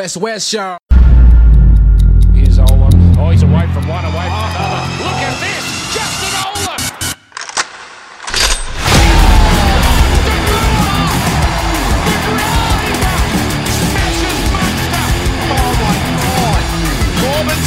West, y'all. Here's Ola. Oh, he's away from one, away from another. Look at this! Justin Ola! Oh my God! Corbin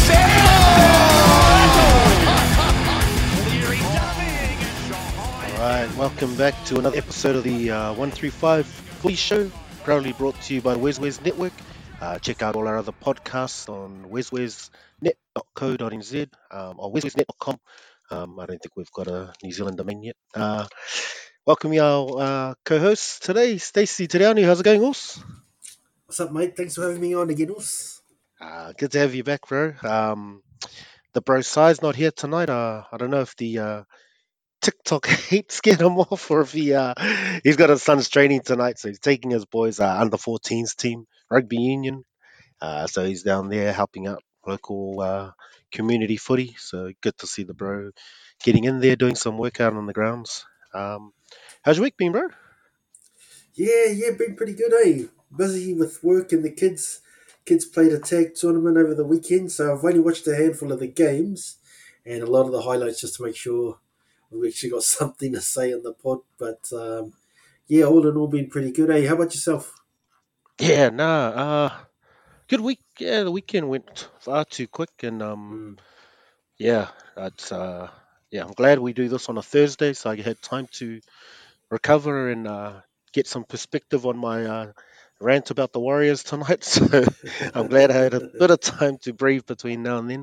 All right, welcome back to another episode of the 135 Footy Show, proudly brought to you by Wes Network. Check out all our other podcasts on weswesnet.co.nz or weswesnet.com. I don't think we've got a New Zealand domain yet. Welcome our co-hosts today, Stacey Tiriani. How's it going, Us? What's up, mate? Thanks for having me on again, Us. Good to have you back, bro. The bro Sai's not here tonight. I don't know if the TikTok hate scared him off, or if he's got his son's training tonight, so he's taking his boys under 14s team rugby union. So he's down there helping out local community footy. So good to see the bro getting in there, doing some work out on the grounds. How's your week been, bro? Yeah, been pretty good, eh? Busy with work and the kids. Kids played a tag tournament over the weekend, so I've only watched a handful of the games and a lot of the highlights just to make sure we actually got something to say in the pod. But yeah, all in all, been pretty good, eh? How about yourself? Yeah, good week. Yeah, the weekend went far too quick, and yeah, it's yeah, I'm glad we do this on a Thursday, so I had time to recover and get some perspective on my rant about the Warriors tonight. So I'm glad I had a bit of time to breathe between now and then.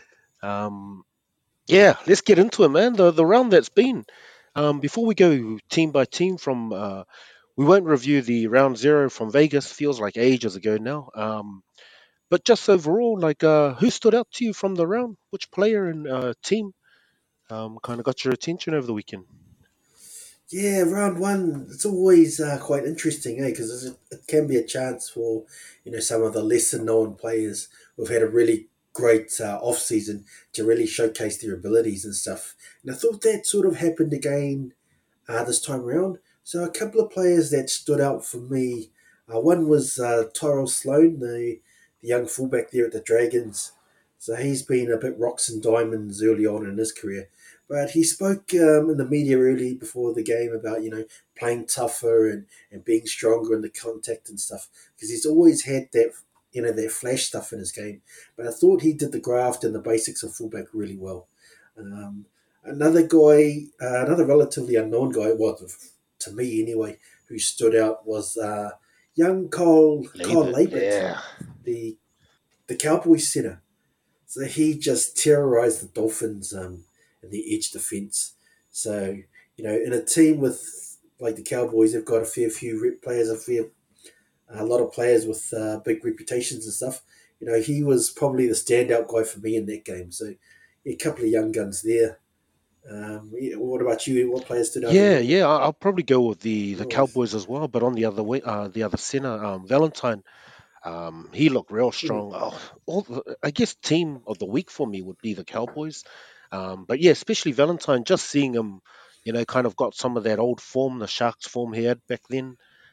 Yeah, let's get into it, man. The round that's been. Before we go team by team we won't review the round zero from Vegas. Feels like ages ago now. But just overall, like, who stood out to you from the round? Which player and team kind of got your attention over the weekend? Yeah, round one, it's always quite interesting, eh? Because it can be a chance for, some of the lesser known players who've had a really great off season to really showcase their abilities and stuff. And I thought that sort of happened again this time around. So a couple of players that stood out for me. One was Tyrell Sloan, the young fullback there at the Dragons. So he's been a bit rocks and diamonds early on in his career. But he spoke in the media early before the game about, playing tougher and being stronger in the contact and stuff. Because he's always had that, that flash stuff in his game. But I thought he did the graft and the basics of fullback really well. Another guy, another relatively unknown guy, well, to me anyway, who stood out was young Kyle Labert, Yeah. the Cowboys center. So he just terrorized the Dolphins in the edge defense. So, in a team with like the Cowboys, they've got a fair few players, a lot of players with big reputations and stuff. He was probably the standout guy for me in that game. So, yeah, a couple of young guns there. What about you? What players stood out? Yeah. I'll probably go with the Nice. Cowboys as well, but on the other way, the other center, Valentine. He looked real strong. I guess team of the week for me would be the Cowboys. But yeah, especially Valentine, just seeing him, kind of got some of that old form, the Sharks form he had back then,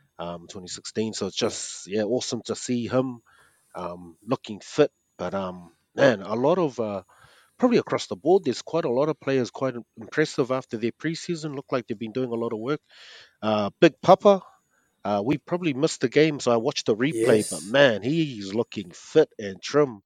2016. So it's just, yeah, awesome to see him looking fit. But man, a lot of, probably across the board, there's quite a lot of players quite impressive after their preseason. Look like they've been doing a lot of work. Big Papa, we probably missed the game, so I watched the replay. But Yes. man, he's looking fit and trim.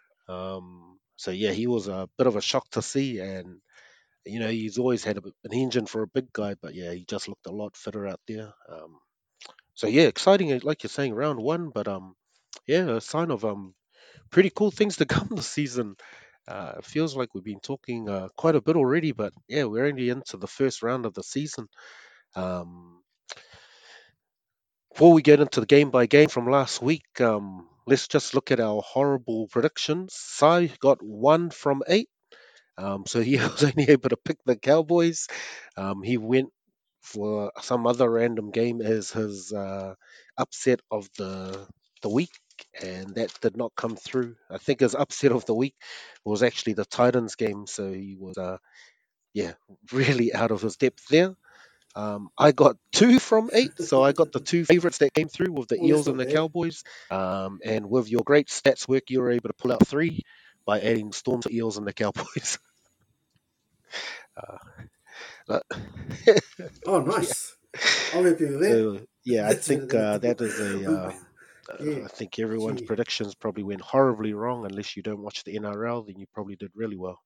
So yeah, he was a bit of a shock to see, and he's always had an engine for a big guy. But yeah, he just looked a lot fitter out there. So yeah, exciting, like you're saying, round one. But yeah, a sign of pretty cool things to come this season. It feels like we've been talking quite a bit already, but yeah, we're only into the first round of the season. Um, Before we get into the game by game from last week, let's just look at our horrible predictions. Sai got 1 from 8, so he was only able to pick the Cowboys. He went for some other random game as his upset of the week, and that did not come through. I think his upset of the week was actually the Titans game, so he was yeah, really out of his depth there. I got 2 from 8, so I got the two favorites that came through with the Well, that's Eels not and the bad. Cowboys. And with your great stats work, you were able to pull out 3 by adding Storms, the Eels, and the Cowboys. Uh, but- Oh, yeah. nice. I'm happy with that. So yeah, I That's better think than I that thought. is a. Yeah, I think everyone's gee. predictions probably went horribly wrong. Unless you don't watch the NRL, then you probably did really well.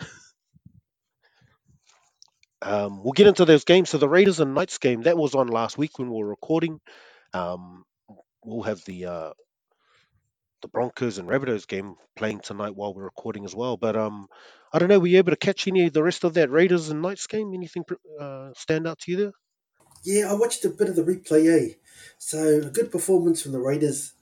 We'll get into those games. So the Raiders and Knights game that was on last week when we were recording. Um, we'll have the Broncos and Rabbitohs game playing tonight while we're recording as well. But I don't know. Were you able to catch any of the rest of that Raiders and Knights game? Anything stand out to you there? Yeah, I watched a bit of the replay, So a good performance from the Raiders.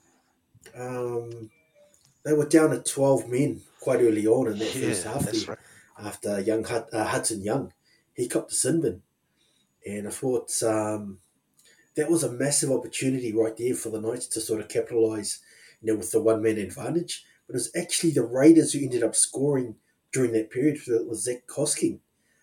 Um, they were down at 12 men quite early on in that first Yeah, half there that's right. after Hudson Young. He copped the sin bin. And I thought that was a massive opportunity right there for the Knights to sort of capitalise, with the one man advantage. But it was actually the Raiders who ended up scoring during that period. So it was Zach Kosking.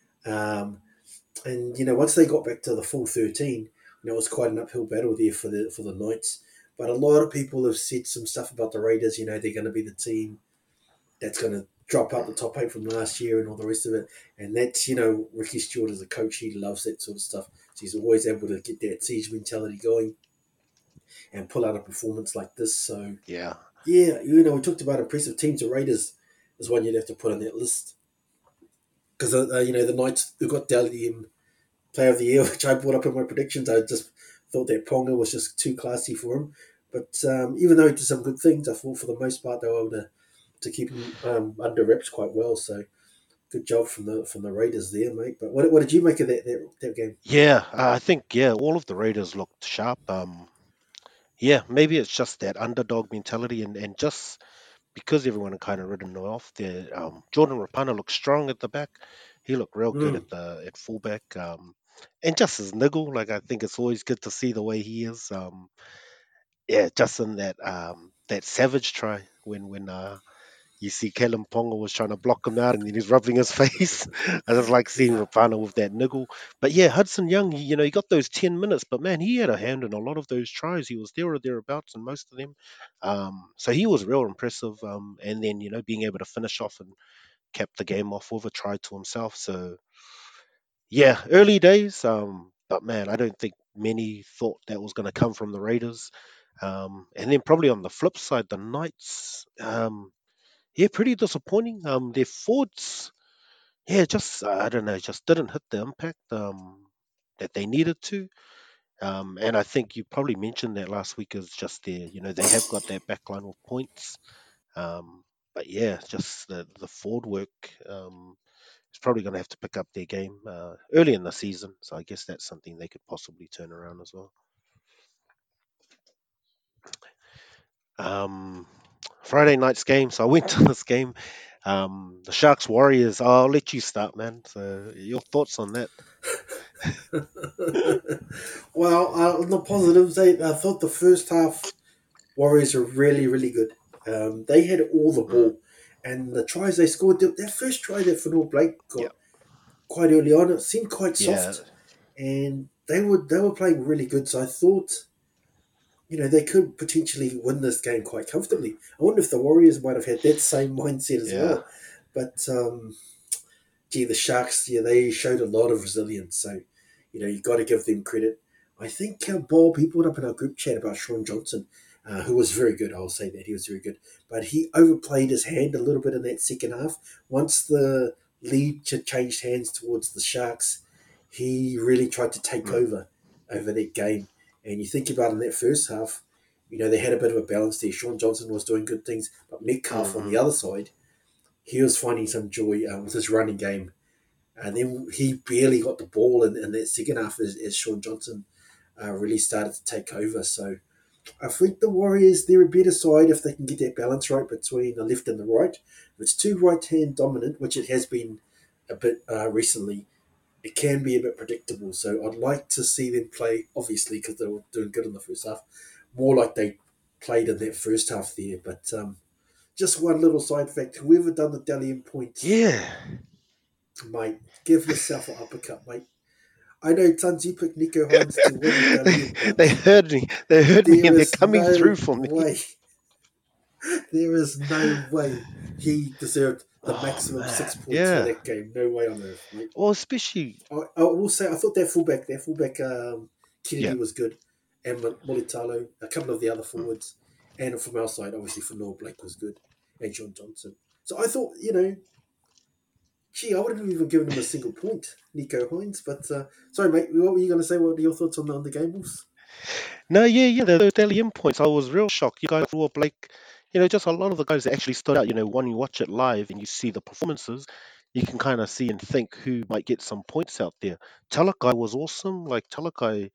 Um, and once they got back to the full 13, it was quite an uphill battle there for the Knights. But a lot of people have said some stuff about the Raiders. They're going to be the team that's going to drop out the top 8 from last year and all the rest of it. And that's, Ricky Stewart as a coach, he loves that sort of stuff. So he's always able to get that siege mentality going and pull out a performance like this. So, Yeah, yeah, we talked about impressive teams. The Raiders is one you'd have to put on that list. Because, the Knights, they've got Dally Player of the Year, which I brought up in my predictions. I just thought that Ponga was just too classy for him. But even though he did some good things, I thought for the most part they were able to keep him under wraps quite well. So good job from the Raiders there, mate. But what did you make of that game? yeah. I think all of the Raiders looked sharp. Yeah, maybe it's just that underdog mentality, and just because everyone had kind of written it off there. Jordan Rapana looked strong at the back. He looked real good Mm. at fullback. And just his niggle, like I think it's always good to see the way he is. Yeah, just in that savage try when you see Kellen Ponga was trying to block him out and then he's rubbing his face. I just like seeing Yeah. Rapana with that niggle. But yeah, Hudson Young, he got those 10 minutes, but man, he had a hand in a lot of those tries. He was there or thereabouts in most of them. So he was real impressive. And then, being able to finish off and cap the game off with a try to himself. So yeah, early days. But man, I don't think many thought that was going to come from the Raiders. And then probably on the flip side, the Knights. Yeah, pretty disappointing. Their forwards, yeah, just I don't know, just didn't hit the impact that they needed to. And I think you probably mentioned that last week is just they have got that backline with points. Um, but yeah, just the forward work is probably going to have to pick up their game early in the season. So I guess that's something they could possibly turn around as well. Um, Friday night's game. So I went to this game. The Sharks Warriors. I'll let you start, man. So your thoughts on that? Well, on the positives, I thought the first half Warriors are really, really good. They had all the Mm, ball, and the tries they scored, their first try that Fanor Blake yeah, got quite early on, it seemed quite yeah, soft, and they were playing really good. So I thought, they could potentially win this game quite comfortably. I wonder if the Warriors might have had that same mindset as yeah. well. But gee, the Sharks, yeah, they showed a lot of resilience. So, you got to give them credit. I think Bob, he brought up in our group chat about Sean Johnson, who was very good. I'll say that he was very good, but he overplayed his hand a little bit in that second half. Once the lead changed hands towards the Sharks, he really tried to take Mm, over that game. And you think about in that first half, they had a bit of a balance there. Sean Johnson was doing good things, but Metcalf on mm-hmm, the other side, he was finding some joy with his running game. And then he barely got the ball in that second half as Sean Johnson really started to take over. So I think the Warriors, they're a better side if they can get that balance right between the left and the right. If it's too right hand dominant, which it has been a bit recently, it can be a bit predictable. So I'd like to see them play, obviously, because they were doing good in the first half, more like they played in that first half there. But just one little side fact: whoever done the Dalian points, yeah. mate, give yourself an uppercut, mate. I know, Tons, you picked Nico Hines to win the Dalian, but they heard me. They heard me, there and they're is coming no through for me. way. There is no way he deserved the Oh maximum 6 man, points for yeah. that game. No way on earth, mate. Well, especially I will say, I thought their fullback, Kennedy yeah. was good, and Molitalo, a couple of the other forwards, and from our side, obviously, Fanor Blake was good, and John Johnson. So I thought, I wouldn't have even given him a single point, Nico Hines. But sorry, mate, what were you going to say? What are your thoughts on the game, Wolves? No, yeah, the Dalian points. I was real shocked. You guys were Blake. Just a lot of the guys that actually stood out. When you watch it live and you see the performances, you can kind of see and think who might get some points out there. Talakai was awesome. Like Talakai,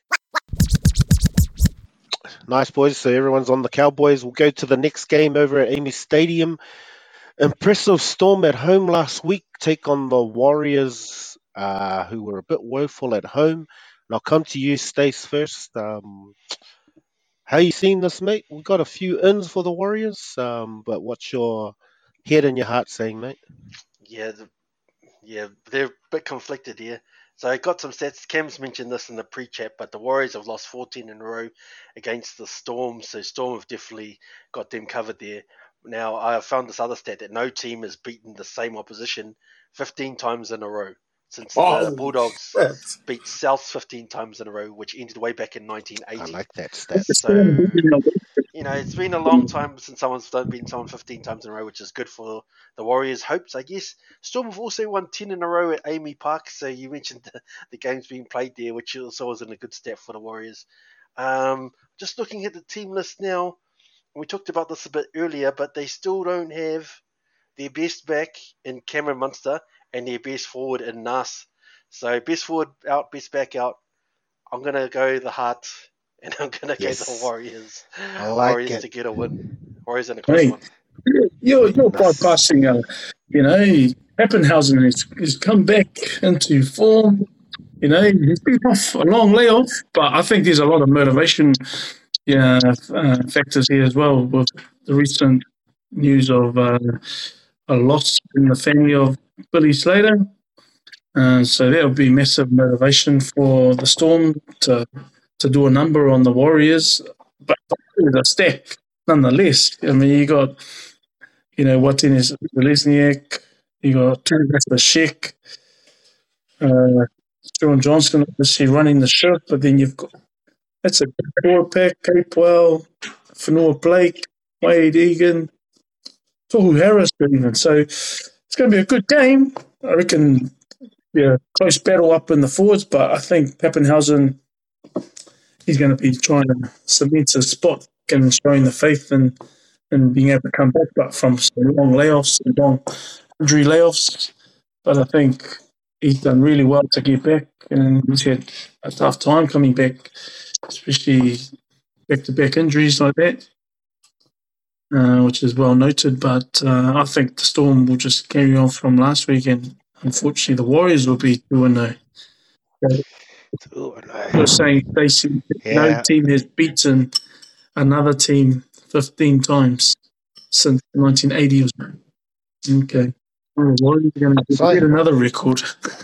nice boys. So everyone's on the Cowboys. We'll go to the next game over at Amy Stadium. Impressive Storm at home last week take on the Warriors, who were a bit woeful at home. And I'll come to you, Stace, first. How you seen this, mate? We got a few ins for the Warriors, but what's your head and your heart saying, mate? Yeah, they're a bit conflicted here. So I got some stats. Cam's mentioned this in the pre-chat, but the Warriors have lost 14 in a row against the Storm. So Storm have definitely got them covered there. Now, I found this other stat that no team has beaten the same opposition 15 times in a row since the Bulldogs beat South 15 times in a row, which ended way back in 1980. I like that stat. So, it's been a long time since someone's beaten someone 15 times in a row, which is good for the Warriors' hopes, I guess. Storm have also won 10 in a row at Amy Park, so you mentioned the games being played there, which also wasn't a good step for the Warriors. Just looking at the team list now, we talked about this a bit earlier, but they still don't have their best back in Cameron Munster and their best forward in Nas. So best forward out, best back out. I'm going to go the heart, and I'm going to go the Warriors. I like Warriors it. to get a win. Warriors in a close one. You're bypassing, Pappenhausen has come back into form. He's been off a long layoff, but I think there's a lot of motivation factors here as well with the recent news of a loss in the family of Billy Slater. So that'll be massive motivation for the Storm to do a number on the Warriors. But it's a step nonetheless. I mean, you got, Martinez Lesniak, you got the Sheck, John Johnson obviously running the ship, but then you've got that's a good forward pack, Capewell, Fanor Blake, Wade Egan, Tohu Harris even. So it's going to be a good game. I reckon close battle up in the forwards, but I think Pappenhausen, he's going to be trying to cement his spot and showing the faith and being able to come back, but from some long layoffs and long injury layoffs. But I think he's done really well to get back, and he's had a tough time coming back, especially back-to-back injuries like that, which is well noted. But I think the Storm will just carry on from last week, and unfortunately the Warriors will be 2-0. You're saying, Stacey, no team has beaten another team 15 times since 1980 or so. Okay. Warriors are going to get another record.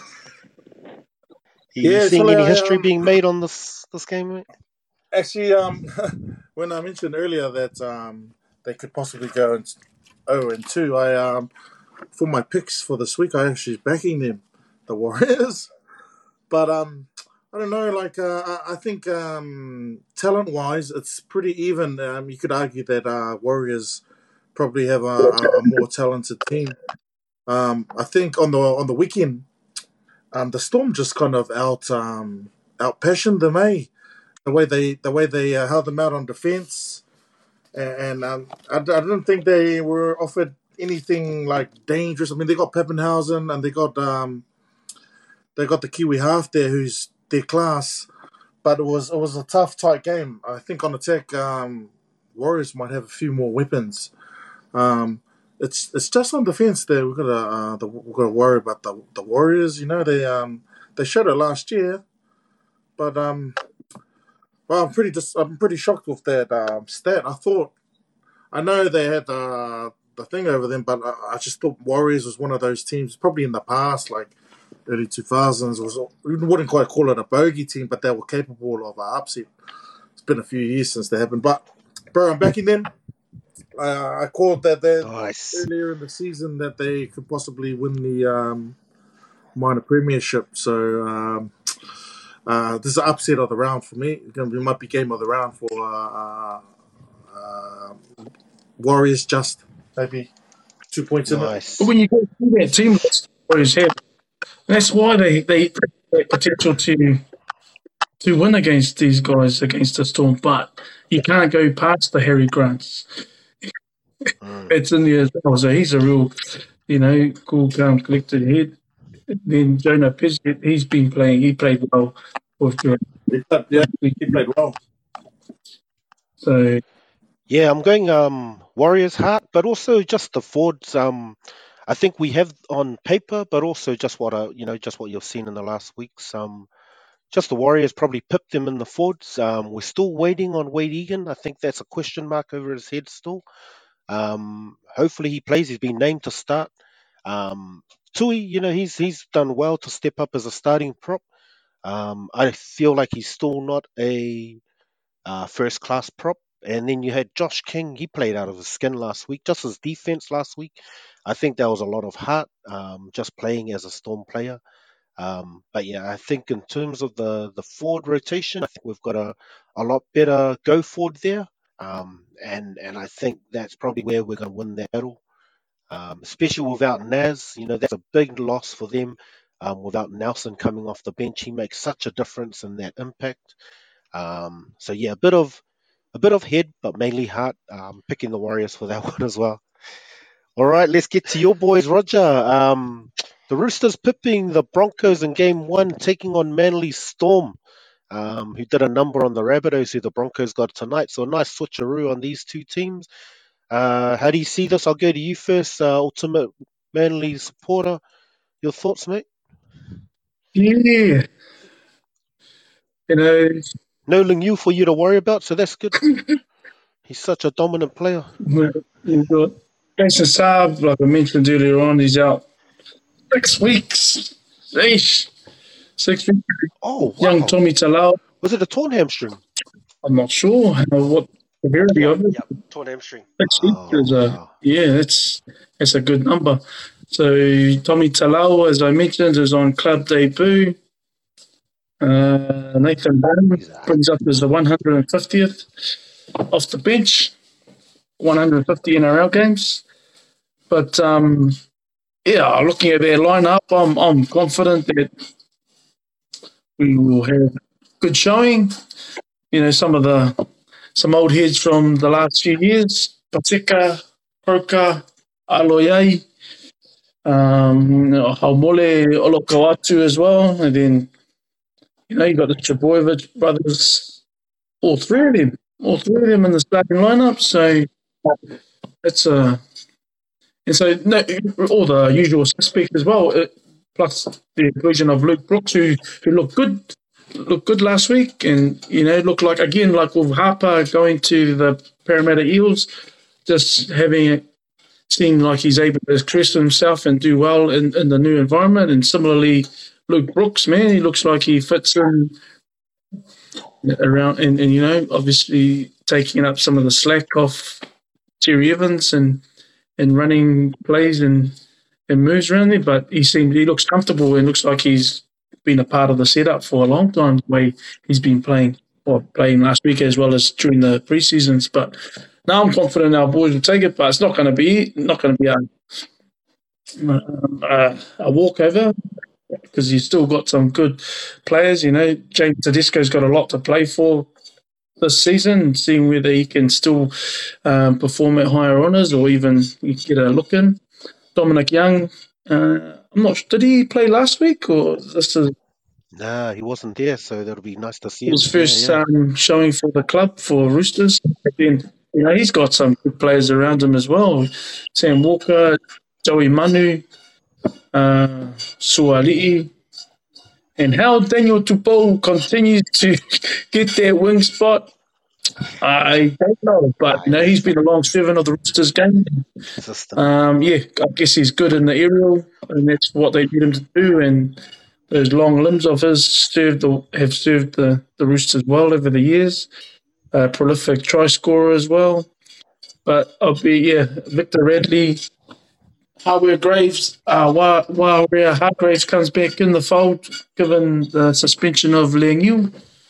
You seeing any history being made on this game, mate? Actually, when I mentioned earlier that they could possibly go 0-2, for my picks for this week, I actually backing them, the Warriors. But I don't know. I think talent-wise, it's pretty even. You could argue that Warriors probably have a more talented team. I think on the weekend, the Storm just kind of out-passioned them, the way they held them out on defense, and I don't think they were offered anything like dangerous. I mean, they got Pappenhausen and they got the Kiwi half there who's their class, but it was a tough, tight game. I think on attack, Warriors might have a few more weapons. It's just on defense there. We've got to worry about the Warriors. They showed it last year, but I'm pretty shocked with that stat. I know they had the thing over them, but I just thought Warriors was one of those teams, probably in the past, like early 2000s we wouldn't quite call it a bogey team, but they were capable of an upset. It's been a few years since they happened, but bro, I'm backing them. I called that Nice. earlier in the season that they could possibly win the minor premiership. So this is an upset of the round for me. It might be game of the round for Warriors. Just maybe 2 points in it. Nice. But when you go through that team list, Warriors have, that's why they have potential to win against these guys, against the Storm. But you can't go past the Harry Grants. It's in there as well. So he's a real, cool, calm, collected head. Then Jonah Pizzett, he's been playing. He played well with Durant. Yeah, he played well. So Yeah, I'm going Warriors Heart, but also just the forwards. I think we have on paper, but also just what you've seen in the last weeks. Just the Warriors probably pipped them in the forwards. We're still waiting on Wade Egan. I think that's a question mark over his head still. Hopefully he plays. He's been named to start. Tui, he's done well to step up as a starting prop. I feel like he's still not a first class prop. And then you had Josh King. He played out of his skin last week. Just his defense last week, I think there was a lot of heart. Just playing as a Storm player. But yeah, I think in terms of the forward rotation, I think we've got a lot better go forward there. And I think that's probably where we're going to win that battle. Especially without Naz, that's a big loss for them. Without Nelson coming off the bench, he makes such a difference in that impact. So yeah, a bit of head, but mainly heart. Picking the Warriors for that one as well. All right, let's get to your boys, Roger. The Roosters pipping the Broncos in Game 1, taking on Manly Storm, who did a number on the Rabbitohs, who the Broncos got tonight. So a nice switcheroo on these two teams. How do you see this? I'll go to you first, ultimate Manly supporter. Your thoughts, mate? yeah, No Lingyu for you to worry about, so that's good. He's such a dominant player. you've got Jason Saab, like I mentioned earlier on, he's out 6 weeks. Sheesh. 6 weeks. Oh, wow. Young Tommy Talau, Was it a torn hamstring? I'm not sure what severity of it. Yeah, torn hamstring. 6 weeks is wow. that's a good number. So Tommy Talau, as I mentioned, is on club debut. Nathan Brown brings up as the 150th off the bench, 150 NRL games. But looking at their lineup, I'm confident that we will have good showing. Some old heads from the last few years, Paseka, Croker, Aloiai, Haumole, Olokawatu as well. And then, you got the Trbojevic brothers, all three of them in the starting lineup. So it's all the usual suspects as well, plus the inclusion of Luke Brooks, who looked good last week, and looked like, again, like with Harper going to the Parramatta Eels, just having it seem like he's able to express himself and do well in the new environment. And similarly, Luke Brooks, man, he looks like he fits in around, and obviously taking up some of the slack off Terry Evans and running plays and moves around there. But he looks comfortable and looks like he's been a part of the setup for a long time, the way he's been playing last week as well as during the pre-seasons. But now I'm confident our boys will take it, but it's not going to be a walkover, because he's still got some good players. James Tedesco's got a lot to play for this season, seeing whether he can still perform at higher honours or even get a look in. Dominic Young, I'm not sure, did he play last week, or this is Nah, he wasn't there, so that'll be nice to see him. his first Yeah. showing for the club for Roosters? Then he's got some good players around him as well. Sam Walker, Joey Manu, Suali'i, and how Daniel Tupou continues to get that wing spot. I don't know, but he's been along 7 of the Roosters game. Consistent. I guess he's good in the aerial, and that's what they need him to do. And those long limbs of his have served the Roosters well over the years. Prolific try scorer as well. But I'll be Victor Radley, Harvey Graves. While Hargraves comes back in the fold, given the suspension of Leung.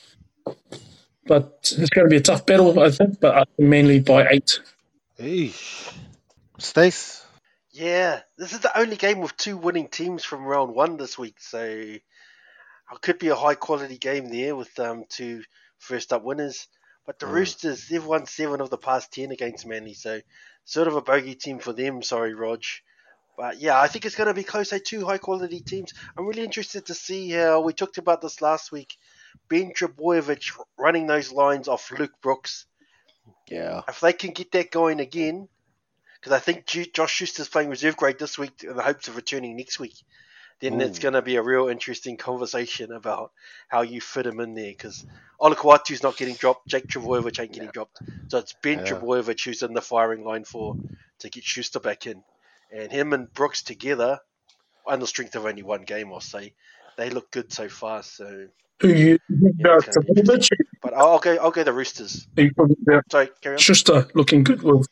But it's going to be a tough battle, I think. But I think mainly by 8. Eesh. Stace? Yeah, this is the only game with 2 winning teams from round 1 this week, so it could be a high quality game there with 2 first up winners. But the Roosters, they've won 7 of the past 10 against Manly, so sort of a bogey team for them. Sorry, Rog. But yeah, I think it's going to be close to 2 high quality teams. I'm really interested to see how we talked about this last week. Ben Trebojevic running those lines off Luke Brooks. Yeah. If they can get that going again, because I think Josh Schuster's playing reserve grade this week in the hopes of returning next week, then it's going to be a real interesting conversation about how you fit him in there. Because Olakau'atu's not getting dropped, Jake Trebojevic ain't getting dropped. So it's Ben Trebojevic who's in the firing line to get Schuster back in. And him and Brooks together, on the strength of only 1 game, I'll say, they look good so far. So Who you about it's gonna be interesting. But I'll go the Roosters. Sorry, carry on. Schuster looking good with.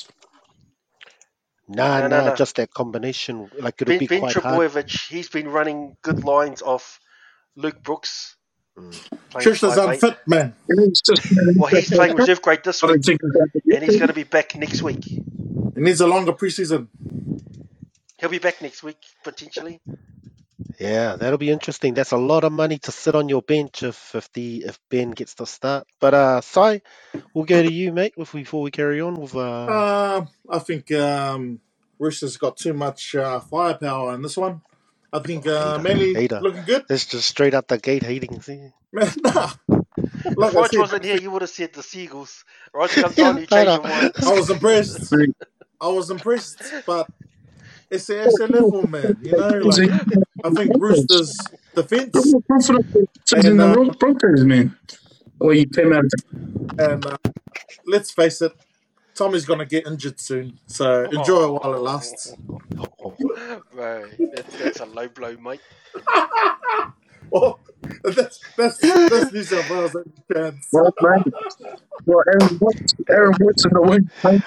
Nah, just that combination. Like it'll be quite hard. Ben Trebojevic, he's been running good lines off Luke Brooks. Schuster's unfit, man. Well, he's playing reserve grade this week, and he's going to be back next week. He needs a longer preseason. He'll be back next week, potentially. Yeah, that'll be interesting. That's a lot of money to sit on your bench if Ben gets to start. But Sai, we'll go to you, mate, before we carry on with. I think Roosters got too much firepower in this one. I think Manly looking good. That's just straight out the gate hating. See? Man, nah. Like if Rog wasn't here, you would have said the Seagulls. Rog comes on, you change your mind. I was impressed, but it's a level, man. You know, like, I think Roosters defense and the Broncos, man. Well, you came out. And let's face it, Tommy's gonna get injured soon, so enjoy it while it lasts. Right, that's a low blow, mate. Well, that's New South Wales chance. Well, man. Well, Aaron Woods in the wing, mate.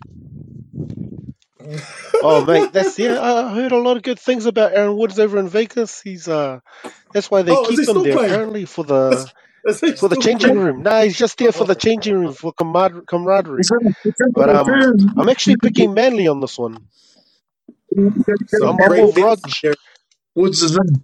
Oh, mate, I heard a lot of good things about Aaron Woods over in Vegas. He's that's why they keep him there playing? apparently for the changing room. Nah, he's just there for the changing room for camaraderie. But I'm actually picking Manly on this one. So I'm with Rog. Woods is in.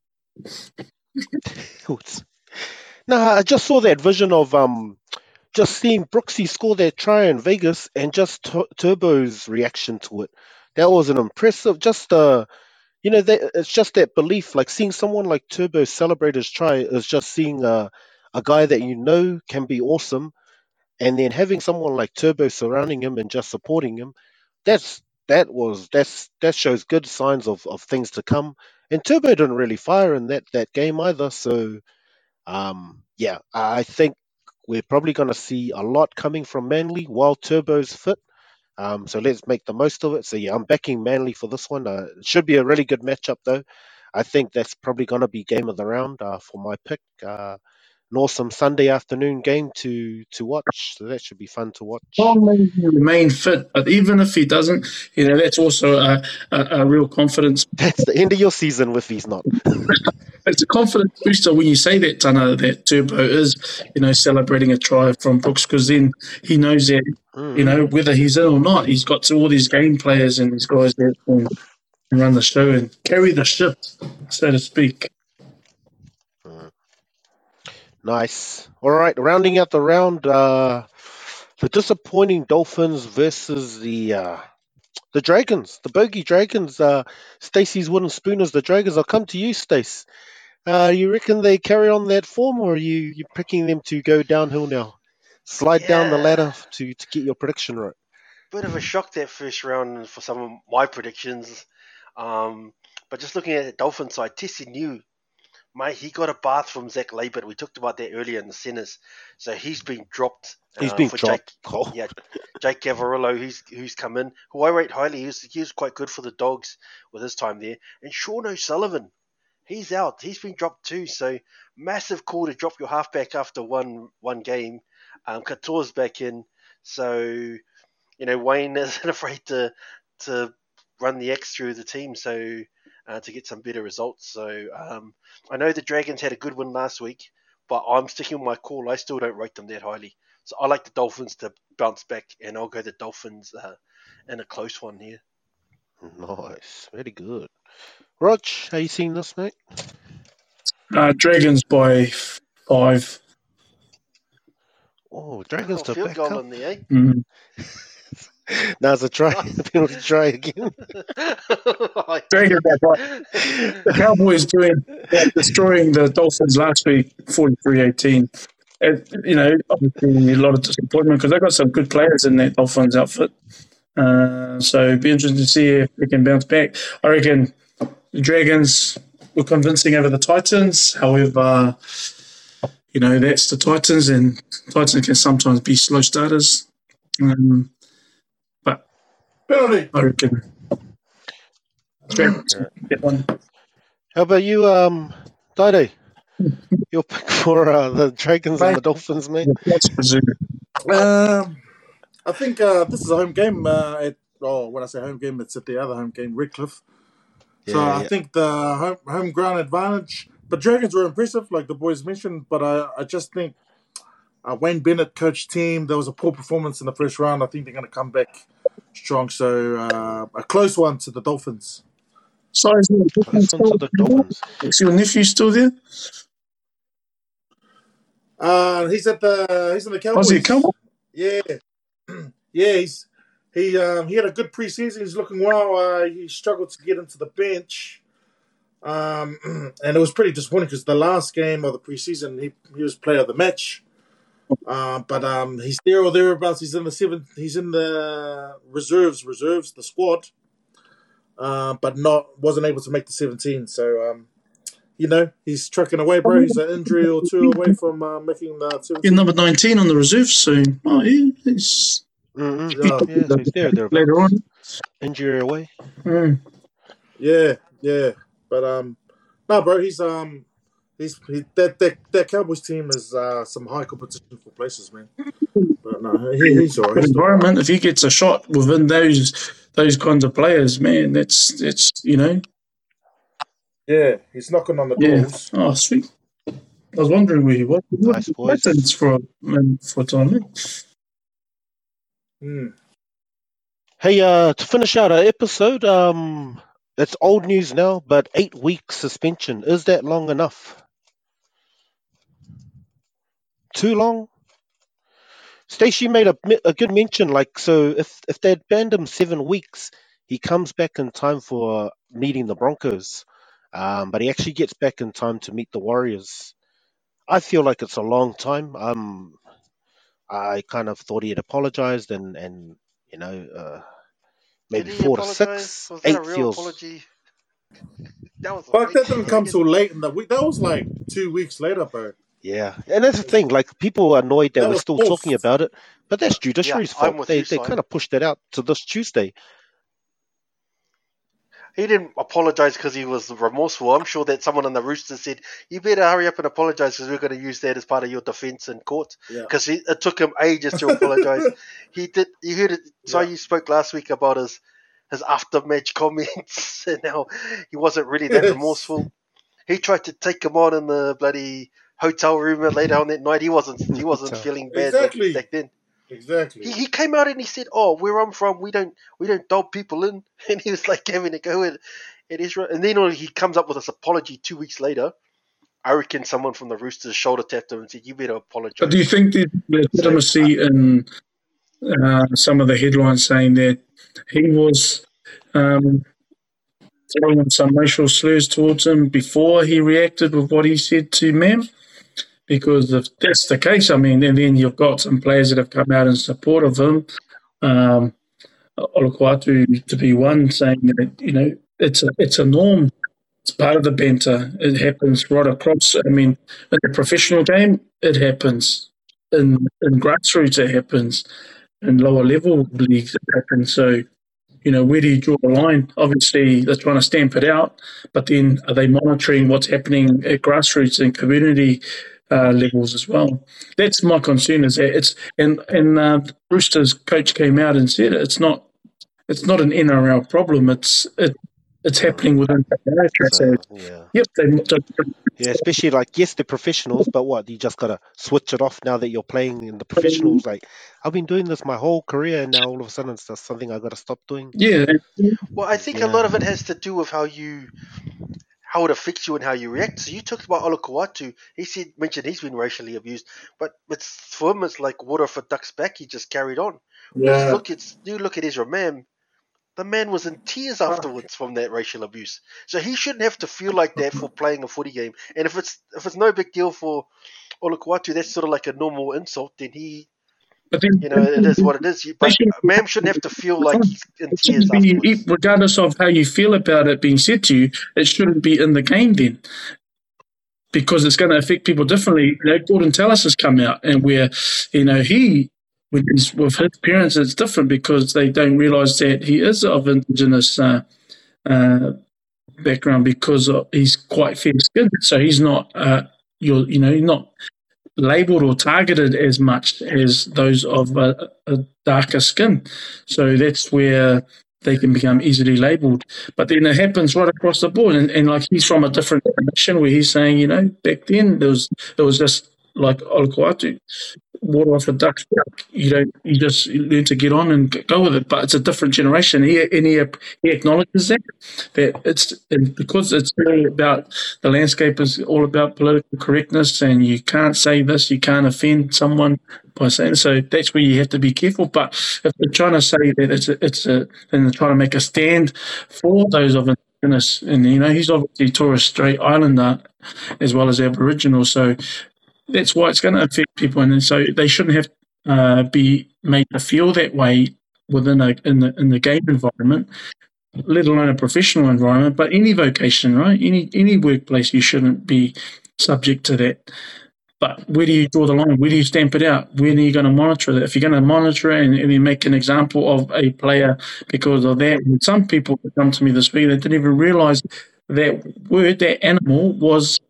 Nah, I just saw that vision of just seeing Brooksy score that try in Vegas and just Turbo's reaction to it. That was an impressive, just it's just that belief, like seeing someone like Turbo celebrate his try is just seeing a guy that you know can be awesome, and then having someone like Turbo surrounding him and just supporting him, that shows good signs of things to come. And Turbo didn't really fire in that game either, so I think we're probably going to see a lot coming from Manly while Turbo's fit. So let's make the most of it. So yeah, I'm backing Manly for this one. It should be a really good matchup though. I think that's probably going to be game of the round for my pick. An awesome Sunday afternoon game to watch. So that should be fun to watch. Maybe he remain fit, but even if he doesn't, that's also a real confidence. That's the end of your season if he's not. It's a confidence booster when you say that, Tana, that Turbo is, celebrating a try from Brooks, because then he knows that, whether he's in or not, he's got all these game players and these guys that can run the show and carry the ship, so to speak. Nice. All right, rounding out the round, the disappointing Dolphins versus the Dragons, the bogey Dragons. Stacey's wooden spooners, the Dragons. I'll come to you, Stace. You reckon they carry on that form, or are you picking them to go downhill now? Slide down the ladder to get your prediction right. Bit of a shock that first round for some of my predictions. But just looking at the Dolphin side, Tessie New Mate, he got a bath from Zach Labert. We talked about that earlier in the centres. So he's been dropped. He's been for dropped. Jake Cavarillo, who's come in, who I rate highly. He was quite good for the Dogs with his time there. And Sean O'Sullivan, he's out. He's been dropped too. So massive call to drop your halfback after one game. Katoa's back in. So, Wayne isn't afraid to run the X through the team. So to get some better results. So I know the Dragons had a good win last week, but I'm sticking with my call. I still don't rate them that highly. So I like the Dolphins to bounce back, and I'll go the Dolphins in a close one here. Nice. Very good. Rog, how you seeing this, mate? Dragons by 5. Oh, Dragons to field back goal up. in there, eh? Mm. Now it's a try. Penalty try again. Dragons by 5. The Cowboys destroying the Dolphins last week, 43-18. Obviously a lot of disappointment because they've got some good players in that Dolphins outfit. So it'd be interesting to see if we can bounce back. I reckon the Dragons were convincing over the Titans. However, that's the Titans, and Titans can sometimes be slow starters. But Penalty. I reckon Dragons get one. How about you, Dide? Your pick for the Dragons and the Dolphins, mate? I think this is a home game. When I say home game, it's at the other home game, Redcliffe. So I think the home ground advantage. But Dragons were impressive, like the boys mentioned. But I just think Wayne Bennett coached team. There was a poor performance in the first round. I think they're going to come back strong. So a close one to the Dolphins. Sorry, Close one to the Dolphins. Is your nephew still there? He's in the Cowboys. Was he a Cowboy? Yeah, yeah. He had a good preseason. He's looking well. He struggled to get into the bench, and it was pretty disappointing because the last game of the preseason he was player of the match. But he's there or thereabouts. He's in the He's in the reserves, the squad, but wasn't able to make the 17. So he's trucking away, bro. He's an injury or two away from making the 17. He's number 19 on the reserves soon. Oh, yeah, he's So he's there later on. Injury away. Yeah. But no, bro. That Cowboys team is some high competition for places, man. But no, he's all right. Environment. If he gets a shot within those kinds of players, man, it's. Yeah, he's knocking on the Yeah. doors. Oh, sweet. I was wondering where he was. Nice boys. Lessons for time. Hey, to finish out our episode, it's old news now, but 8-week suspension. Is that long enough? Too long? Stacey made a good mention, so if they'd banned him 7 weeks, he comes back in time for meeting the Broncos, but he actually gets back in time to meet the Warriors. I feel like it's a long time. I kind of thought he had apologized and maybe Did he 4 to apologise? 6. Was that 8 a real feels. apology? That was But that didn't come so late in the week. That was like 2 weeks later, bro. Yeah, and that's the thing. People are annoyed that That we're was still forced. talking about it, but that's judiciary's I'm fault. with They you, Simon. kind of pushed it out to this Tuesday. He didn't apologise because he was remorseful. I'm sure that someone on the Roosters said, "You better hurry up and apologise because we're going to use that as part of your defence in court." Yeah. Because it took him ages to apologise. He did. You heard it. So you spoke last week about his after-match comments, and how he wasn't really that Yes. remorseful. He tried to take him on in the bloody hotel room later on that night. He wasn't feeling bad Exactly. back then. Exactly. He came out and he said, "Oh, where I'm from, we don't dob people in," and he was like having a go at Israel. And then he comes up with this apology 2 weeks later. I reckon someone from the Roosters shoulder tapped him and said, "You better apologize." But do you think the legitimacy in some of the headlines saying that he was throwing some racial slurs towards him before he reacted with what he said to Mem? Because if that's the case, and then you've got some players that have come out in support of him. Olukwatu to be one, saying that it's a norm It's part of the banter. It happens right across. I mean, in the professional game, it happens. In grassroots, it happens. In lower level leagues, it happens. So, where do you draw the line? Obviously, they're trying to stamp it out, but then are they monitoring what's happening at grassroots and community levels as well? That's my concern. Is that Roosters coach came out and said it's not an NRL problem. It's happening within the territory. So, yeah. yep, Yeah, especially like, yes, they're professionals, but what, you just gotta switch it off now that you're playing in the professionals. Like, I've been doing this my whole career, and now all of a sudden it's just something I gotta stop doing. yeah, Well, I think a Yeah. lot of it has to do with how it affects you and how you react. So you talked about Olakau'atu. He mentioned he's been racially abused, but for him it's like water off a duck's back. He just carried on. Yeah. You look at Ezra Mam. The man was in tears afterwards from that racial abuse. So he shouldn't have to feel like that for playing a footy game. And if it's no big deal for Olakau'atu, that's sort of like a normal insult. Then but then it is what it is. But Mam shouldn't have to feel like he's in it tears shouldn't be, afterwards. regardless of how you feel about it being said to you, it shouldn't be in the game then, because it's going to affect people differently. Gordon Tallis has come out, and where with his parents, it's different because they don't realise that he is of Indigenous background, because he's quite fair skinned, so he's not he's not labelled or targeted as much as those of a darker skin. So that's where they can become easily labelled. But then it happens right across the board. And like, he's from a different generation where he's saying, back then it was just like Olakau'atu, water off a duck's back. You just learn to get on and go with it. But it's a different generation. He acknowledges that because it's all about, the landscape is all about political correctness, and you can't say this, you can't offend someone by saying so. That's where you have to be careful. But if they're trying to say that and they're trying to make a stand for those of Indigenous, and he's obviously Torres Strait Islander as well as Aboriginal, so that's why it's going to affect people, and so they shouldn't have be made to feel that way within in the game environment, let alone a professional environment. But any vocation, right? Any workplace, you shouldn't be subject to that. But where do you draw the line? Where do you stamp it out? When are you going to monitor it? If you're going to monitor it and you make an example of a player because of that, and some people that come to me this week, they didn't even realise that animal was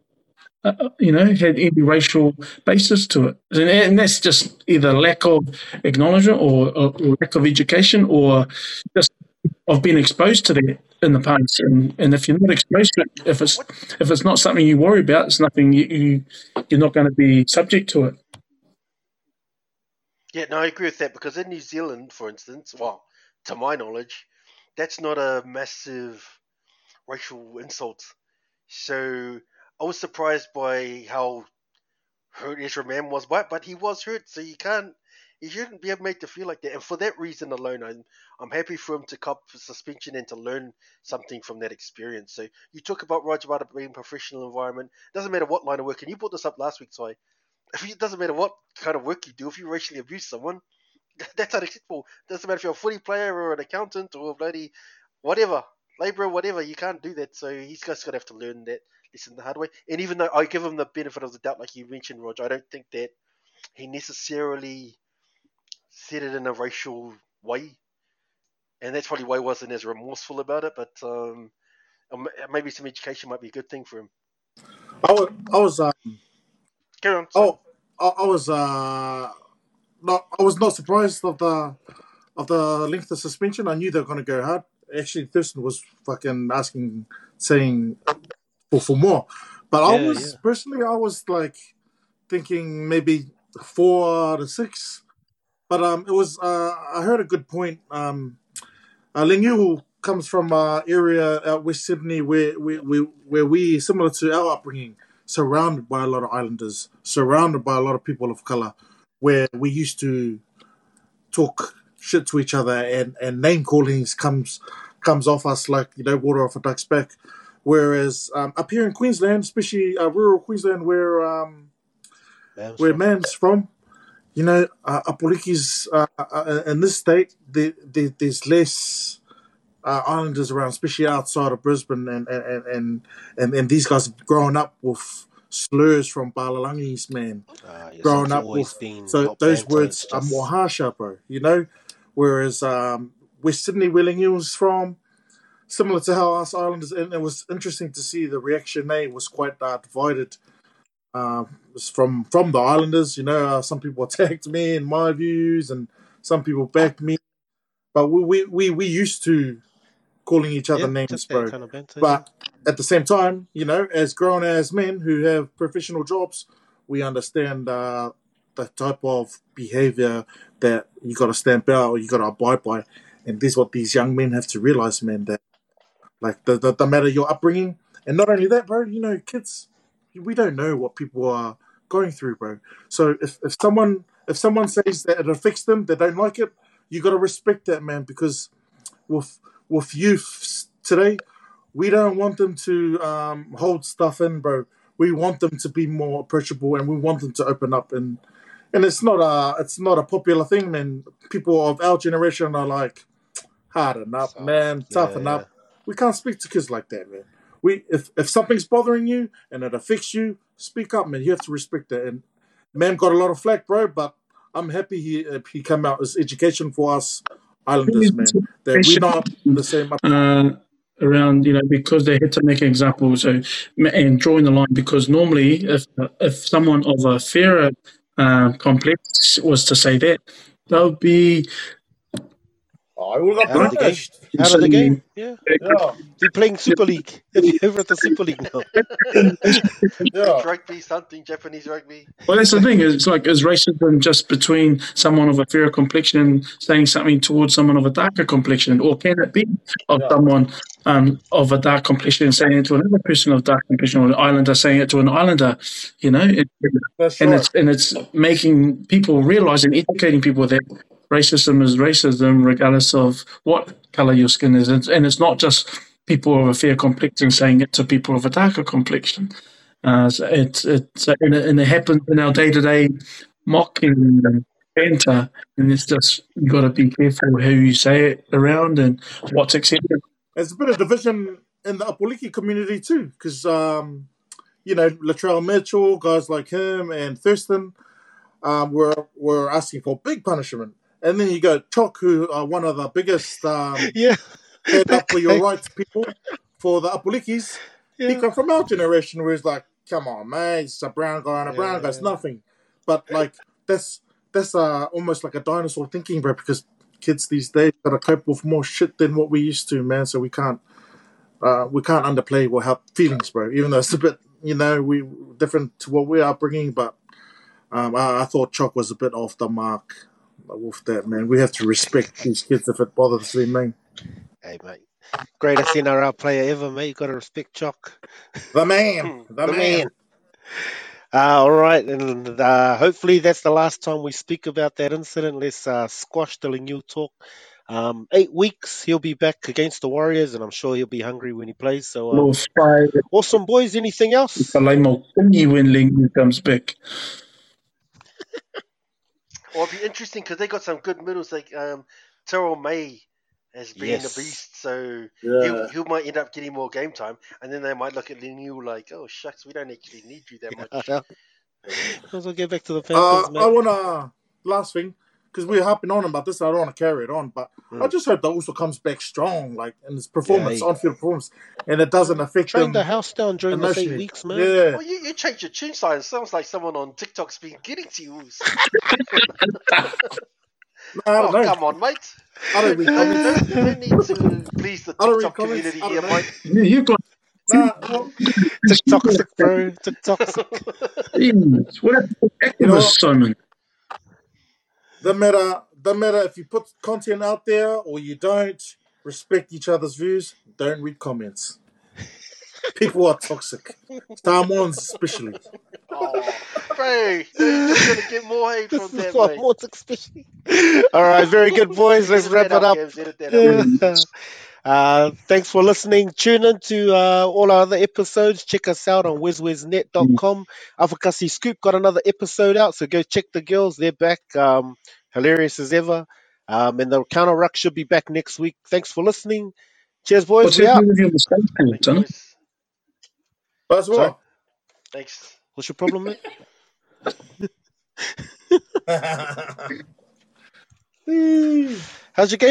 had any racial basis to it. And that's just either lack of acknowledgement or lack of education, or just of being exposed to that in the past. And if you're not exposed to it, if it's not something you worry about, it's nothing you're not going to be subject to it. Yeah, no, I agree with that, because in New Zealand, for instance, well, to my knowledge, that's not a massive racial insult. So I was surprised by how hurt Ezra Mam was, but he was hurt, so he shouldn't be made to feel like that. And for that reason alone, I'm happy for him to cop suspension and to learn something from that experience. So you talk about, Roger, about it being a professional environment. Doesn't matter what line of work, and you brought this up last week, so it doesn't matter what kind of work you do. If you racially abuse someone, that's unacceptable. Doesn't matter if you're a footy player or an accountant or a bloody whatever, labourer, whatever. You can't do that. So he's just going to have to learn that lesson the hard way. And even though I give him the benefit of the doubt, like you mentioned, Roger, I don't think that he necessarily said it in a racial way. And that's probably why he wasn't as remorseful about it. But maybe some education might be a good thing for him. I was Carry on. I was not surprised of the length of suspension. I knew they were going to go hard. Actually, Thurston was fucking saying for more. But personally, I was like thinking maybe 4 to 6. But it was I heard a good point. Lingu comes from an area out West Sydney where we, similar to our upbringing, surrounded by a lot of islanders, surrounded by a lot of people of colour, where we used to talk shit to each other, and name callings comes off us like water off a duck's back. Whereas up here in Queensland, especially rural Queensland, where Mam's from, Apoliki's in this state, there's less Islanders around, especially outside of Brisbane, and these guys have grown up with slurs from Balalangis, man. Yeah, so Growing it's up always with, been so not those banter. words It's are more just harsher, bro. Whereas West Sydney, where Linguy's from, similar to how us Islanders, and it was interesting to see the reaction. Was quite divided. Was from the Islanders, some people attacked me and my views, and some people backed me. But we used to calling each other names, just that bro. kind of banter. Yeah. But at the same time, as grown as men who have professional jobs, we understand the type of behavior that you got to stamp out or you got to abide by. And this is what these young men have to realize, man, that like the matter your upbringing. And not only that, bro, kids, we don't know what people are going through, bro. So if someone says that it affects them, they don't like it, you got to respect that, man, because with youth today, we don't want them to hold stuff in, bro. We want them to be more approachable, and we want them to open up. And it's not a popular thing, man. People of our generation are like, harden up, man, Soft. toughen Yeah. up. We can't speak to kids like that, man. If something's bothering you and it affects you, speak up, man. You have to respect that. And man got a lot of flack, bro, but I'm happy he came out as education for us Islanders, man. That we're not the same. Around, because they had to make an example, and drawing the line, because normally if someone of a fairer complex was to say that, they'll be I would have Out of the game. punished. Out of the game. Yeah. Yeah, You're playing Super League. You're over at the Super League now. yeah. French rugby, something Japanese rugby. Well, that's the thing. It's like, is racism just between someone of a fairer complexion saying something towards someone of a darker complexion, or can it be of Yeah. someone of a dark complexion saying it to another person of dark complexion, or an islander saying it to an islander? That's And right. it's making people realize and educating people that racism is racism, regardless of what color your skin is, and it's not just people of a fair complexion saying it to people of a darker complexion. So and it happens in our day to day mocking and banter, and it's just you got to be careful who you say it around and what's accepted. There's a bit of division in the Apoliki community too, because Latrell Mitchell, guys like him, and Thurston were asking for big punishment. And then you go Chalk, who are one of the biggest Yeah. stand up for your rights people for the Apolikis. He come from our generation where he's like, come on, man, it's a brown guy and a brown guy's nothing. But like that's almost like a dinosaur thinking, bro, because kids these days gotta cope with more shit than what we used to, man. So we can't underplay or have feelings, bro. Even though it's a bit, we different to what we are bringing, but I thought Chalk was a bit off the mark with that, man. We have to respect these kids if it bothers them, man. Hey, mate. Greatest NRL player ever, mate. You got to respect Chalk. The man, the The man. man. All right, and hopefully that's the last time we speak about that incident. Let's squash the Lingyu talk. 8 weeks, he'll be back against the Warriors, and I'm sure he'll be hungry when he plays. So, Little spy, awesome, boys. Anything else? when Ling comes back. Well, it'll be interesting because they got some good middles. Like Terrell May has been Yes. a beast, so Yeah. he might end up getting more game time, and then they might look at Linu like, oh shucks, we don't actually need you that much. Might as well get back to the Panthers, I mate. wanna last thing because we're harping on about this. I don't want to carry it on, but I just hope that also comes back strong, like in his performance, Yeah. on-field performance, and it doesn't affect Train him the house down during those 8 emotionally. weeks, man. Yeah. Well, you changed your tune sign. It sounds like someone on TikTok's been getting to you. No, I don't know. Come on, mate. I don't read You comments. don't need to please the I don't read TikTok comments. community I here, don't know. mate. Yeah, you got Well, TikTok sick, bro. TikTok sick. what happened to You know activists, what? Simon? Doesn't matter if you put content out there or you don't. Respect each other's views. Don't read comments. People are toxic. Samoans especially. Oh, bro, you're just gonna get more hate This from is that, what mate. more especially. All right, very good, boys. Let's Edit wrap that it up. Gabs, edit that up. Thanks for listening. Tune in to all our other episodes. Check us out on wizwiznet.com. Avakasi Scoop got another episode out, so go check the girls. They're back. Hilarious as ever. And the counter ruck should be back next week. Thanks for listening. Cheers, boys. What's We out. happening with your mistake, Thank you, Tom? boys. That's Sorry? what. Thanks. What's your problem, mate? How's your game?